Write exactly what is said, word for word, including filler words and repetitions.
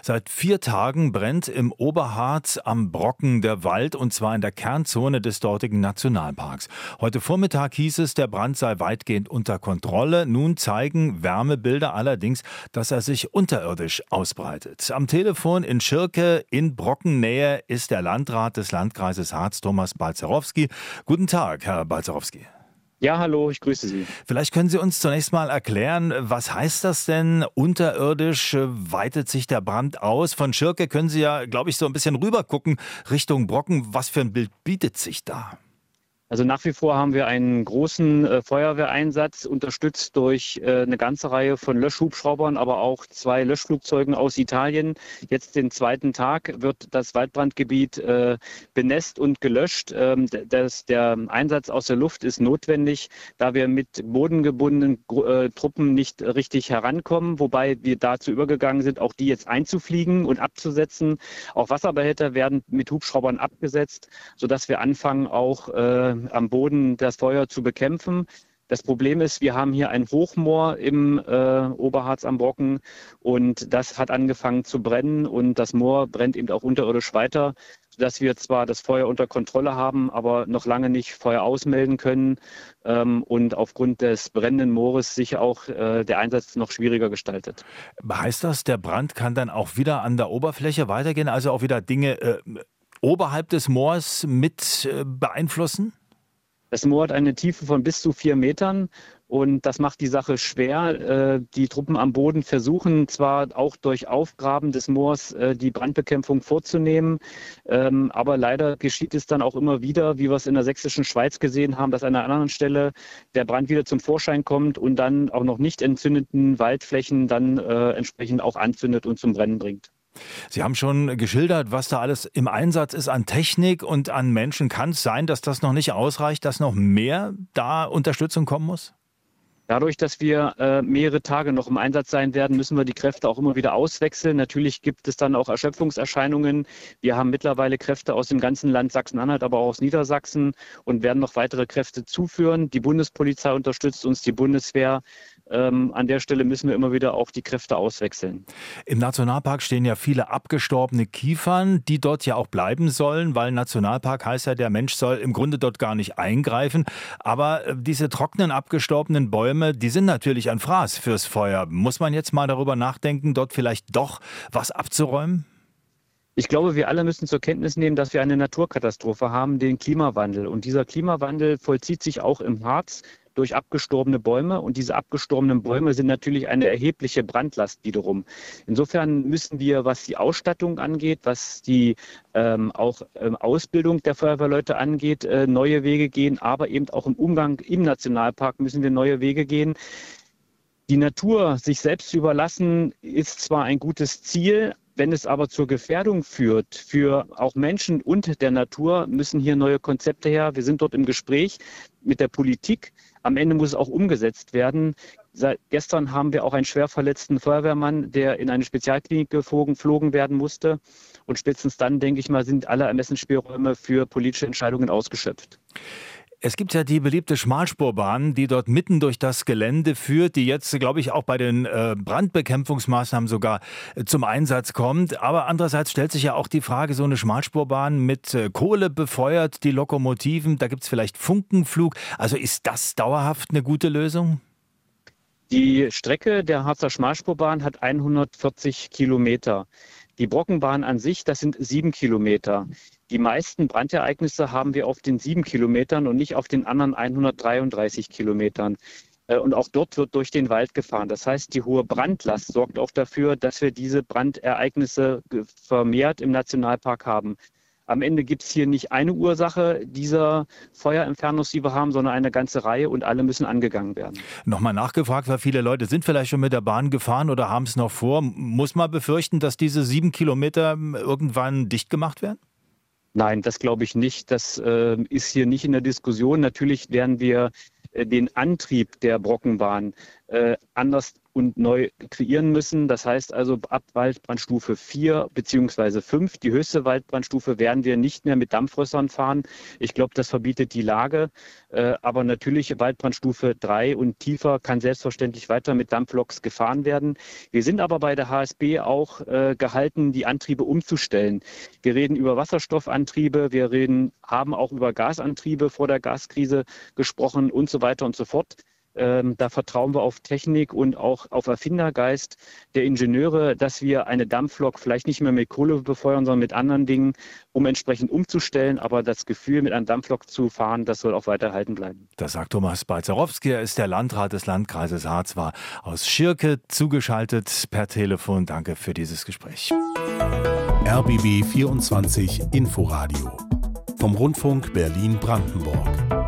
Seit vier Tagen brennt im Oberharz am Brocken der Wald, und zwar in der Kernzone des dortigen Nationalparks. Heute Vormittag hieß es, der Brand sei weitgehend unter Kontrolle. Nun zeigen Wärmebilder allerdings, dass er sich unterirdisch ausbreitet. Am Telefon in Schirke in Brockennähe ist der Landrat des Landkreises Harz, Thomas Balzerowski. Guten Tag, Herr Balzerowski. Ja, hallo, ich grüße Sie. Vielleicht können Sie uns zunächst mal erklären, was heißt das denn? Unterirdisch weitet sich der Brand aus. Von Schirke können Sie ja, glaube ich, so ein bisschen rüber gucken Richtung Brocken. Was für ein Bild bietet sich da? Also nach wie vor haben wir einen großen äh, Feuerwehreinsatz, unterstützt durch äh, eine ganze Reihe von Löschhubschraubern, aber auch zwei Löschflugzeugen aus Italien. Jetzt den zweiten Tag wird das Waldbrandgebiet äh, benässt und gelöscht. Ähm, das, der Einsatz aus der Luft ist notwendig, da wir mit bodengebundenen äh, Truppen nicht richtig herankommen, wobei wir dazu übergegangen sind, auch die jetzt einzufliegen und abzusetzen. Auch Wasserbehälter werden mit Hubschraubern abgesetzt, sodass wir anfangen, auch äh, am Boden das Feuer zu bekämpfen. Das Problem ist, wir haben hier ein Hochmoor im äh, Oberharz am Brocken, und das hat angefangen zu brennen, und das Moor brennt eben auch unterirdisch weiter, sodass wir zwar das Feuer unter Kontrolle haben, aber noch lange nicht Feuer ausmelden können ähm, und aufgrund des brennenden Moores sich auch äh, der Einsatz noch schwieriger gestaltet. Heißt das, der Brand kann dann auch wieder an der Oberfläche weitergehen, also auch wieder Dinge äh, oberhalb des Moors mit äh, beeinflussen? Das Moor hat eine Tiefe von bis zu vier Metern, und das macht die Sache schwer. Die Truppen am Boden versuchen zwar auch durch Aufgraben des Moors die Brandbekämpfung vorzunehmen, aber leider geschieht es dann auch immer wieder, wie wir es in der sächsischen Schweiz gesehen haben, dass an einer anderen Stelle der Brand wieder zum Vorschein kommt und dann auch noch nicht entzündeten Waldflächen dann entsprechend auch anzündet und zum Brennen bringt. Sie haben schon geschildert, was da alles im Einsatz ist an Technik und an Menschen. Kann es sein, dass das noch nicht ausreicht, dass noch mehr da Unterstützung kommen muss? Dadurch, dass wir äh, mehrere Tage noch im Einsatz sein werden, müssen wir die Kräfte auch immer wieder auswechseln. Natürlich gibt es dann auch Erschöpfungserscheinungen. Wir haben mittlerweile Kräfte aus dem ganzen Land Sachsen-Anhalt, aber auch aus Niedersachsen, und werden noch weitere Kräfte zuführen. Die Bundespolizei unterstützt uns, die Bundeswehr. Ähm, an der Stelle müssen wir immer wieder auch die Kräfte auswechseln. Im Nationalpark stehen ja viele abgestorbene Kiefern, die dort ja auch bleiben sollen, weil Nationalpark heißt ja, der Mensch soll im Grunde dort gar nicht eingreifen. Aber äh, diese trockenen, abgestorbenen Bäume, die sind natürlich ein Fraß fürs Feuer. Muss man jetzt mal darüber nachdenken, dort vielleicht doch was abzuräumen? Ich glaube, wir alle müssen zur Kenntnis nehmen, dass wir eine Naturkatastrophe haben, den Klimawandel. Und dieser Klimawandel vollzieht sich auch im Harz durch abgestorbene Bäume. Und diese abgestorbenen Bäume sind natürlich eine erhebliche Brandlast wiederum. Insofern müssen wir, was die Ausstattung angeht, was die ähm, auch ähm, Ausbildung der Feuerwehrleute angeht, äh, neue Wege gehen. Aber eben auch im Umgang im Nationalpark müssen wir neue Wege gehen. Die Natur sich selbst zu überlassen, ist zwar ein gutes Ziel, wenn es aber zur Gefährdung führt für auch Menschen und der Natur, müssen hier neue Konzepte her. Wir sind dort im Gespräch mit der Politik. Am Ende muss es auch umgesetzt werden. Seit gestern haben wir auch einen schwer verletzten Feuerwehrmann, der in eine Spezialklinik geflogen, geflogen werden musste. Und spätestens dann, denke ich mal, sind alle Ermessensspielräume für politische Entscheidungen ausgeschöpft. Es gibt ja die beliebte Schmalspurbahn, die dort mitten durch das Gelände führt, die jetzt, glaube ich, auch bei den äh, Brandbekämpfungsmaßnahmen sogar äh, zum Einsatz kommt. Aber andererseits stellt sich ja auch die Frage, so eine Schmalspurbahn mit äh, Kohle befeuert, die Lokomotiven, da gibt es vielleicht Funkenflug. Also ist das dauerhaft eine gute Lösung? Die Strecke der Harzer Schmalspurbahn hat hundertvierzig Kilometer. Die Brockenbahn an sich, das sind sieben Kilometer. Die meisten Brandereignisse haben wir auf den sieben Kilometern und nicht auf den anderen hundertdreiunddreißig Kilometern. Und auch dort wird durch den Wald gefahren. Das heißt, die hohe Brandlast sorgt auch dafür, dass wir diese Brandereignisse vermehrt im Nationalpark haben. Am Ende gibt es hier nicht eine Ursache dieser Feuerinfernos, die wir haben, sondern eine ganze Reihe, und alle müssen angegangen werden. Nochmal nachgefragt, weil viele Leute sind vielleicht schon mit der Bahn gefahren oder haben es noch vor. Muss man befürchten, dass diese sieben Kilometer irgendwann dicht gemacht werden? Nein, das glaube ich nicht. Das äh, ist hier nicht in der Diskussion. Natürlich werden wir äh, den Antrieb der Brockenbahn äh, anders und neu kreieren müssen. Das heißt also, ab Waldbrandstufe vier bzw. fünf, die höchste Waldbrandstufe, werden wir nicht mehr mit Dampfrössern fahren. Ich glaube, das verbietet die Lage. Äh, aber natürlich Waldbrandstufe drei und tiefer kann selbstverständlich weiter mit Dampfloks gefahren werden. Wir sind aber bei der H S B auch äh, gehalten, die Antriebe umzustellen. Wir reden über Wasserstoffantriebe, wir reden, haben auch über Gasantriebe vor der Gaskrise gesprochen und so weiter und so fort. Ähm, da vertrauen wir auf Technik und auch auf Erfindergeist der Ingenieure, dass wir eine Dampflok vielleicht nicht mehr mit Kohle befeuern, sondern mit anderen Dingen, um entsprechend umzustellen. Aber das Gefühl, mit einer Dampflok zu fahren, das soll auch weiter erhalten bleiben. Das sagt Thomas Balzerowski. Er ist der Landrat des Landkreises Harz, war aus Schirke zugeschaltet per Telefon. Danke für dieses Gespräch. R B B vierundzwanzig Inforadio vom Rundfunk Berlin-Brandenburg.